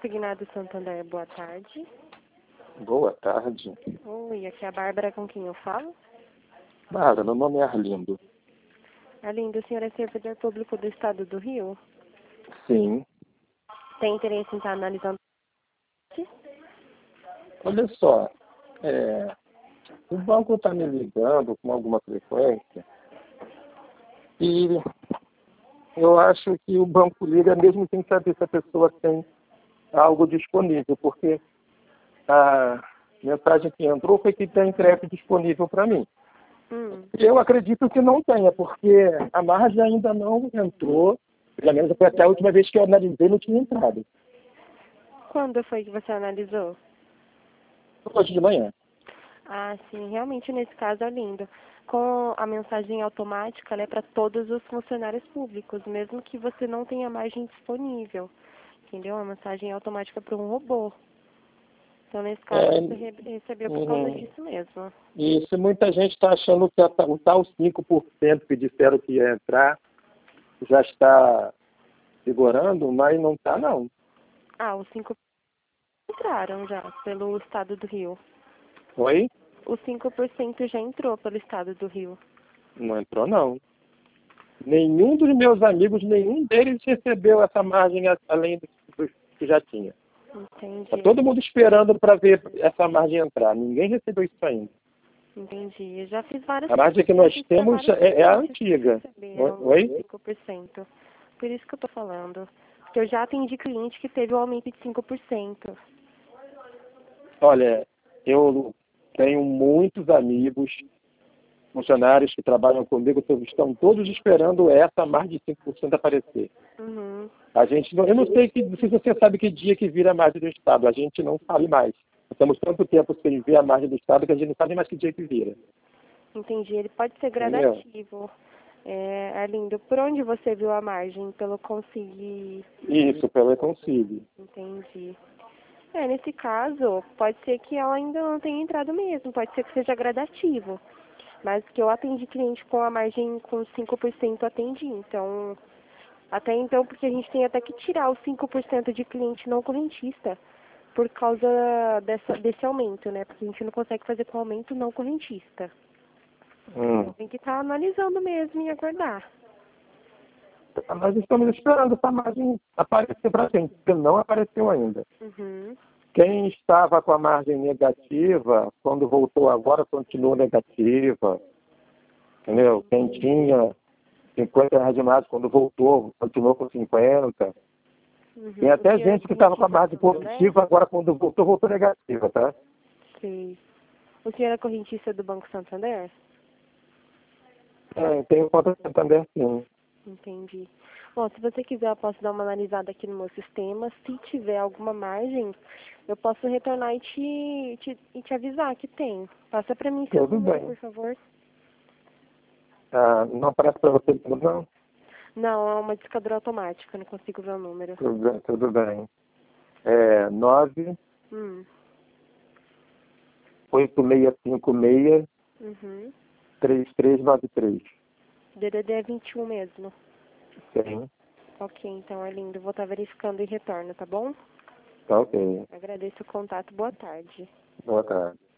Consignado Santander, boa tarde. Boa tarde. Oi, aqui é a Bárbara, com quem eu falo. Bárbara, meu nome é Arlindo. Arlindo, o senhor é servidor público do Estado do Rio? Sim. Tem interesse em estar analisando? Olha só, o banco está me ligando com alguma frequência e eu acho que o banco liga mesmo sem saber se a pessoa tem algo disponível, porque a mensagem que entrou foi que tem crédito disponível para mim. Eu acredito que não tenha, porque a margem ainda não entrou, pelo menos até a última vez que eu analisei não tinha entrado. Quando foi que você analisou? Hoje de manhã. Ah, sim, realmente nesse caso, Arlindo, com a mensagem automática, ela é para todos os funcionários públicos, mesmo que você não tenha margem disponível, entendeu? A mensagem é automática para um robô. Então, nesse caso, você recebeu por causa disso mesmo. Isso, muita gente está achando que o tal 5% que disseram que ia entrar já está vigorando, mas não está, não. Ah, os 5% entraram já pelo Estado do Rio. Oi? Os 5% já entrou pelo Estado do Rio. Não entrou, não. Nenhum dos meus amigos, nenhum deles recebeu essa margem além do que já tinha. Entendi. Está todo mundo esperando para ver essa margem entrar. Ninguém recebeu isso ainda. Entendi. Eu já fiz várias... A margem que nós temos é a antiga. Oi? 5%. Por isso que eu estou falando. Porque eu já atendi cliente que teve um aumento de 5%. Olha, eu tenho muitos amigos, funcionários que trabalham comigo, que estão todos esperando essa margem de 5% aparecer. A gente não, eu não sei se você sabe que dia que vira a margem do Estado. A gente não sabe mais. Estamos tanto tempo sem ver a margem do Estado que a gente não sabe mais que dia que vira. Entendi. Ele pode ser gradativo. Arlindo, por onde você viu a margem? Pelo Consigne? Isso, pelo Consigne. Entendi. Nesse caso, pode ser que ela ainda não tenha entrado mesmo. Pode ser que seja gradativo. Mas que eu atendi cliente com a margem com 5% atendi. Então, até então, porque a gente tem até que tirar os 5% de cliente não correntista por causa desse aumento, né? Porque a gente não consegue fazer com aumento não correntista. Tem que estar analisando mesmo e aguardar. Nós estamos esperando essa margem aparecer para a gente, porque não apareceu ainda. Quem estava com a margem negativa, quando voltou agora, continuou negativa. Entendeu? Quem tinha 50 reais de margem, quando voltou, continuou com 50. Tem até gente que estava com a margem positiva, agora quando voltou, voltou negativa, tá? Sim. O senhor é correntista do Banco Santander? Tenho conta do Santander, sim. Entendi. Bom, se você quiser, eu posso dar uma analisada aqui no meu sistema. Se tiver alguma margem, eu posso retornar e te avisar que tem. Passa para mim seu número, por favor. Não aparece para você, não? Não, é uma discadora automática, não consigo ver o número. Tudo bem. 9 8656 3393. DDD é 21 mesmo. Sim. Ok, então, Arlindo, vou estar verificando e retorno, tá bom? Tá ok. Agradeço o contato. Boa tarde. Boa tarde.